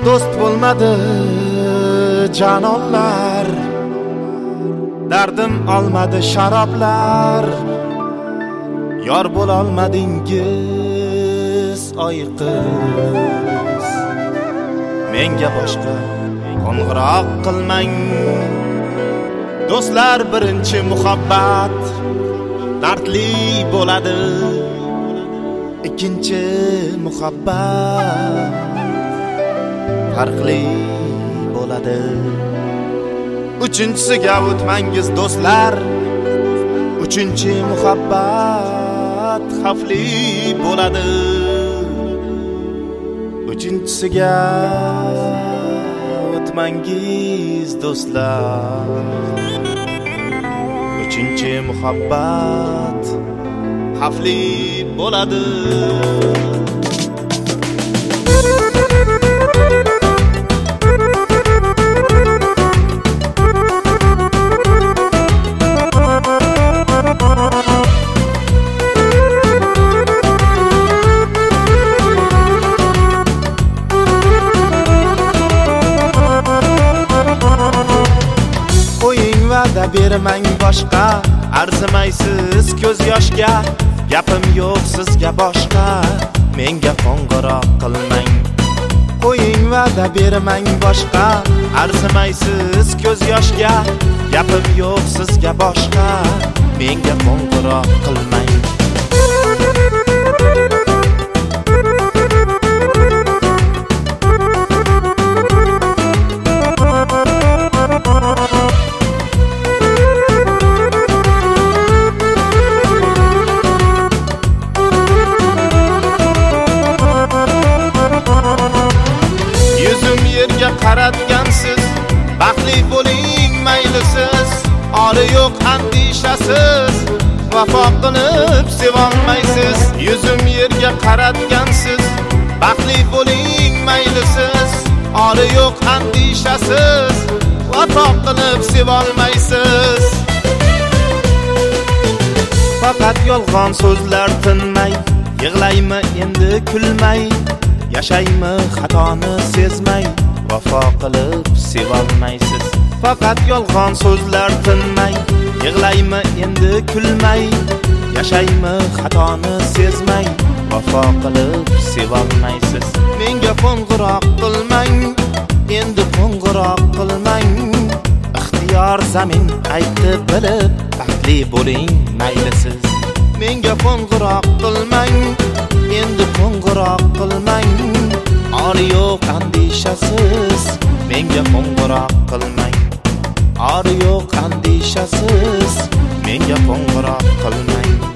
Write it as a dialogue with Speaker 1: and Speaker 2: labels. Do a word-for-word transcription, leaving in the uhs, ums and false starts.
Speaker 1: do'st bo'lmadi janonlar, dardim olmadi sharoblar. Yor bo'lolmadingiz oy qiz, menga boshqa qo'ng'iroq qilmang. Do'stlar birinchi muhabbat dardli bo'ladi, ikkinchi muhabbat farqli bo'ladi. Uchinchisiga o'tmangiz do'stlar, uchinchi muhabbat xavfli bo'ladi. Uchinchisiga o'tmangiz do'stlar, uchinchi muhabbat xavfli bo'ladi. Va'da bermang boshqa, arzimaysiz ko'z yoshga. Gapim yo'q sizga boshqa, menga qo'ng'iroq qilmang. Qo'ying va'da bermang boshqa, arzimaysiz ko'z yoshga. Gapim yo'q sizga boshqa, menga qo'ng'iroq qilmang. Yerga qaratgansiz, baxtli bo'ling maylisiz. Ori yo'q andishasiz, vafo qilib sevolmaysiz. Yuzim yerga qaratgansiz, baxtli bo'ling maylisiz. Ori yo'q andishasiz, vafo qilib sevolmaysiz. Faqat yolg'on so'zlar tinmay, yig'laymi endi kulmay. Yashaymi xatoni sezmay, vafo qilib sevolmaysiz. Faqat yolg'on so'zlar tinmay, yig'laymi endi kulmay. Yashaymi xatoni sezmay, vafo qilib sevolmaysiz. Menga qo'ng'iroq qilmang, endi qo'ng'iroq qilmang. Ixtiyor zamin aytdi bilib, baxtli bo'ling maylisiz. Menga qo'ng'iroq qilmang, endi qo'ng'iroq qilmang. Ori yo'q andishasiz, menga qo'ng'iroq qilmang. Ori yo'q andishasiz, menga qo'ng'iroq qilmang.